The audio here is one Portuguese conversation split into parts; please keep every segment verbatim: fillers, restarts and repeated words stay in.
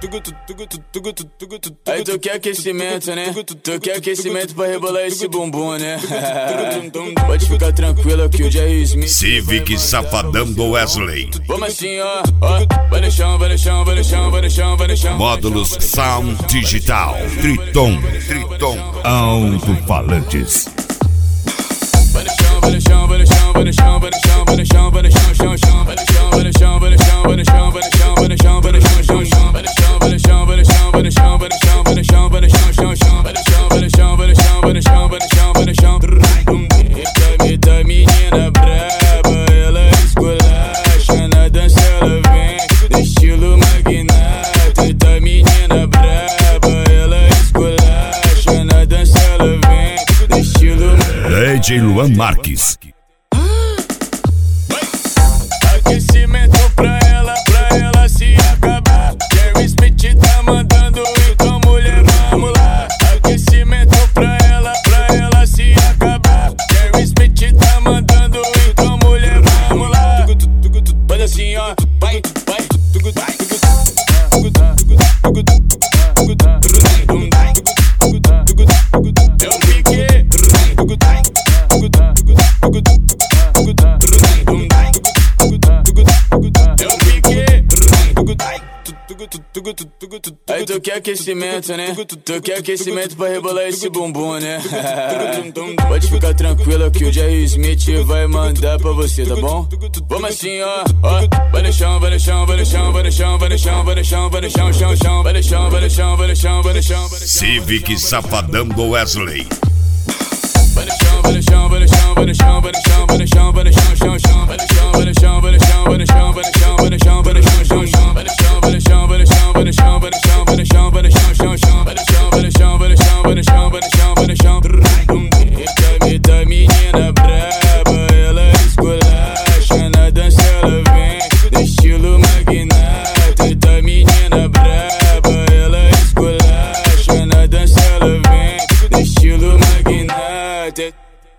Aí tu quer aquecimento, né? Tu quer aquecimento pra rebolar esse bumbum, né? Pode ficar tranquilo que o Jerry Smith Civic Safadão do Wesley. Vamos assim, ó, ó. Vai no chão, vai no chão, vai no chão, vai no chão, vai no chão. Módulos Sound Digital Triton, Triton Alto-falantes. Vai no chão, vai no chão, vai no chão, vai no chão, vai no chão, vai no chão, vai no chão, chão, chão. Vai no chão, vai no chão, vai no chão, vai no chão, vai no chão, vai no chão, vai no chão, chão, chão. Vai no chão, vai no chão, vai no chão, vai no chão, vai no chão, vai no chão, vai no chão, chão, chão. Vai no chão, vai no chão, vai no chão, vai no chão, vai no chão, vai no chão. Eita, eita, menina braba, ela esculacha na dança, ela vem do estilo magnata. Eita, menina braba, ela esculacha na dança, ela vem do estilo D J Luan Marques. Aquecimento pra ela, pra ela se acabar. Jerry Smith tá mandando, então mulher, vamos lá. Aquecimento pra ela, pra ela se acabar. Jerry Smith tá mandando, então mulher, vamos lá. Faz assim, ó, vai, vai. Eu piquei. Aí tu quer aquecimento, né? Tu quer aquecimento pra rebolar esse bumbum, né? Pode ficar tranquilo que o Jerry Smith vai mandar pra você, tá bom? Vamos assim, ó, ó. Vai no chão, vai no chão, vai no chão, vai no chão, vai no chão, vai no chão, vai no chão, chão, chão. Vai no chão, vai no chão, vai no chão, vai no chão, vai no chão. Civic Safadão do Wesley. Vai no chão, vai no chão, vai no chão, vai no chão, vai no chão, vai no chão, vai no chão, chão, chão. Vai no chão, vai no chão, vai no chão, vai no chão, vai no chão, vai no chão, vai no chão, chão, chão. Vai no chão, vai no chão, vai no chão, vai no chão, vai no chão, vai no chão, vai no chão, chão, chão. Vai no chão, vai no chão, vai no chão, vai no chão, vai no chão, vai no chão. Eita, eita, menina braba, ela esculacha na dança, ela vem do estilo magnata. Eita, menina braba, ela esculacha na dança, ela vem do estilo magnata.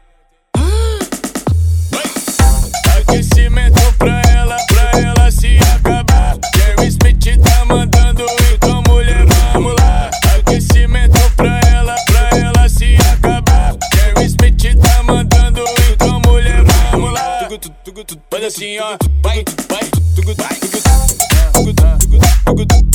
Aquecimento pra ela, pra ela se acabar. Jerry Smith tá mandando, então mulher, vamos lá. Aquecimento pra ela, pra ela se acabar. Jerry Smith tá mandando, então mulher, vamos lá. Faz assim, ó, vai, vai, vai.